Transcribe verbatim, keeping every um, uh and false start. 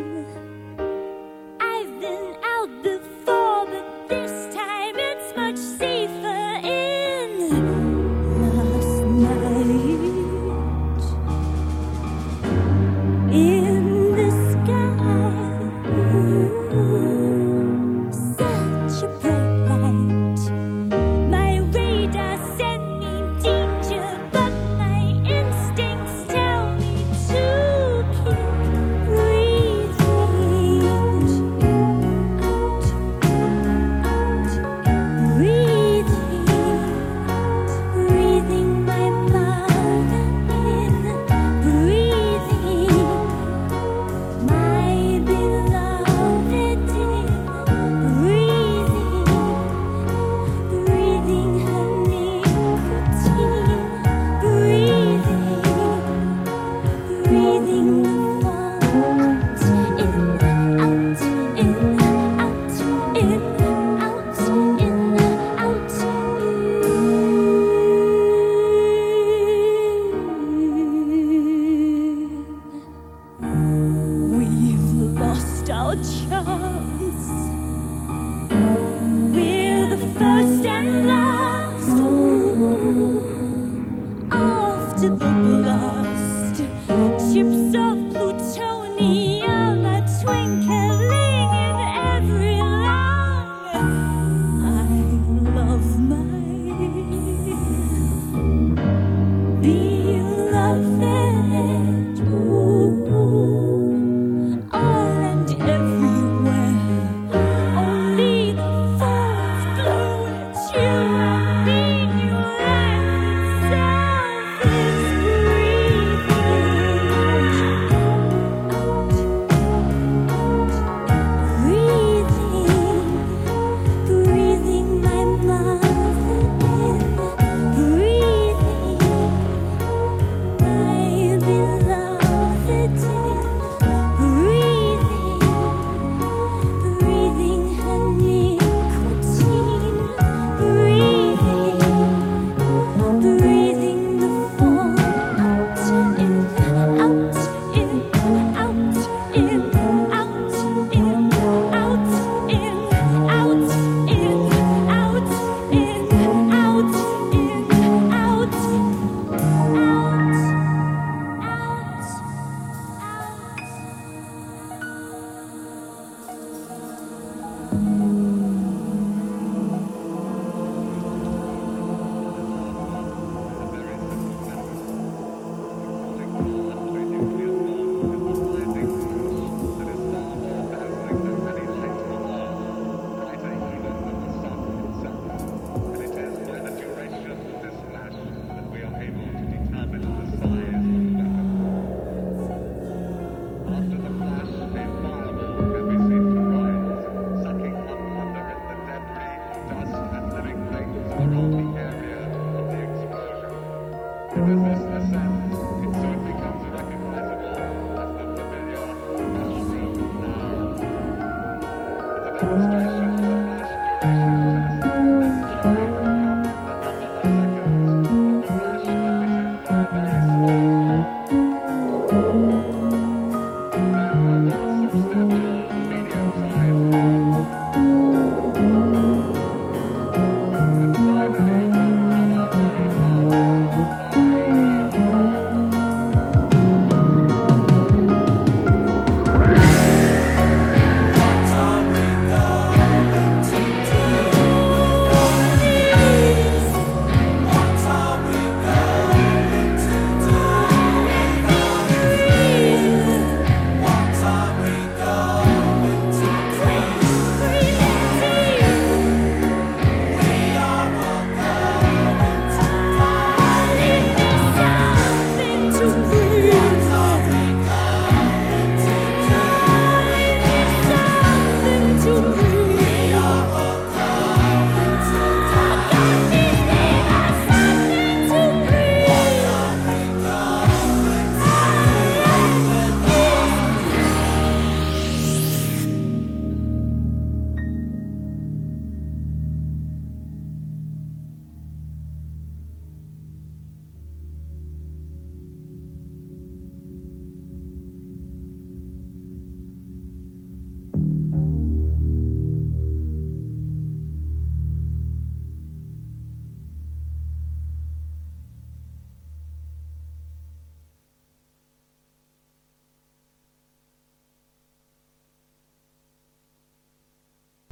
I've been out before, but this time it's much safer in. Last night, in the sky, such a bright light. My radar sent me danger, but my instincts tell me to keep breathing out, out, breathing, breathing my mother in, breathing my beloved in, breathing, breathing her nicotine, breathing, breathing the fault in, out, in, out, in, out, in, out, in. We've lost our chance. We're the first and last. After the blast, chips of plutonium are twinkling in every lung. I love my beloved, ooh, all and everywhere. Only the fourth fluid you and me, your life itself is breathing, breathing my mother in, breathing my beloved in, breathing, breathing her nicotine, breathing, breathing the fall out, in, out, in, out, in, out, in, out, in, out, in, out, in, out, in, out, Thank you.